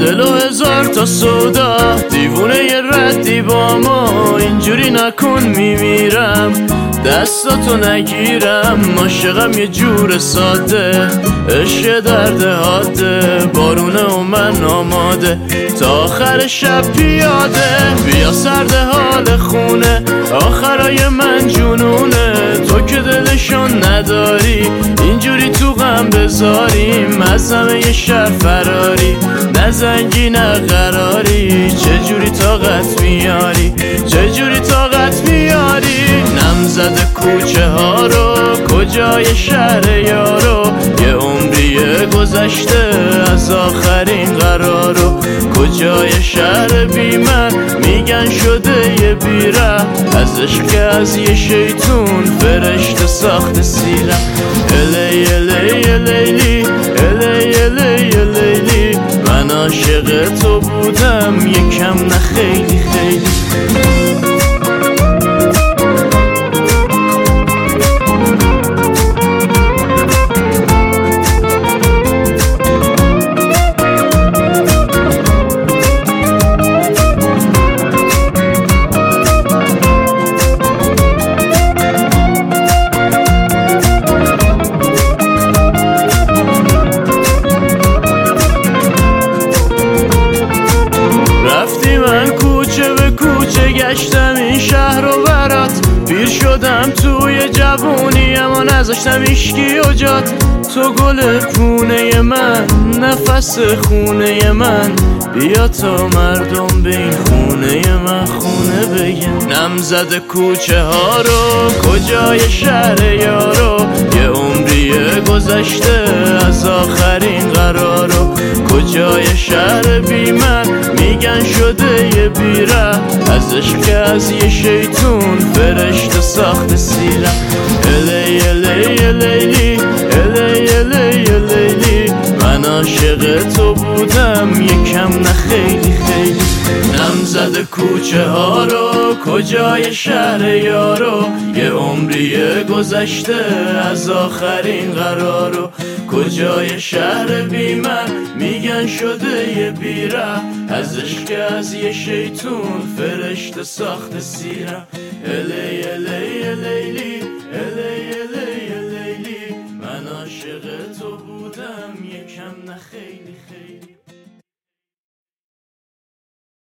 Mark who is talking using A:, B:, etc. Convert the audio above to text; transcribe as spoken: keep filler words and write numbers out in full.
A: دل و هزار تا سودا، دیوونه یه ردی با ما، اینجوری نکن میمیرم دستاتو نگیرم. عاشقم یه جور ساده، عشق درد حاده، بارونه و من آماده تا آخر شب پیاده. بیا سرد حال خونه، آخرای من جنونه، تو که دلشون نداری اینجوری تو غم بذاریم. از همه یه شهر فراری، نه زنگی نه قراری، چجوری طاقت میاری چجوری طاقت میاری. نم زده کوچه ها رو، کجای شهر یارو، یه عمریه گذشته از آخرین قرارو. کجای شهر بی من، میگن شده یه بیره، از عشق از یه شیطون فرشته ساخت سیره. الی الی لیلی الی الی لیلی، من عاشق تو بودم یکم نه خیلی خیلی. گشتم این شهر و برات، پیر شدم توی جوونی اما نذاشتم ایشکی و جات. تو گل پونه من، نفس خونه من، بیا تا مردم به این خونه من خونه بگن. نم زده کوچه ها رو، کجای شهر یارو، یه عمریه گذشته از آخرین قرارو. کجای شهر بی من، میگن شده یه بیره، از عشق از یه شیطون فرشته ساخت سیره. الی الی لیلی الی الی لیلی، من عاشق تو بودم یکم نه خیلی خیلی. نم زده کوچه ها رو، کجای شهر یارو، یه عمریه گذشته از آخرین قرارو. کجای شهر بی من، میگن شده یه بیره، از عشق از یه شیطون فرشته ساخت سیره. الی الی لیلی الی الی لیلی، من عاشق تو بودم یکم نه خیلی خیلی.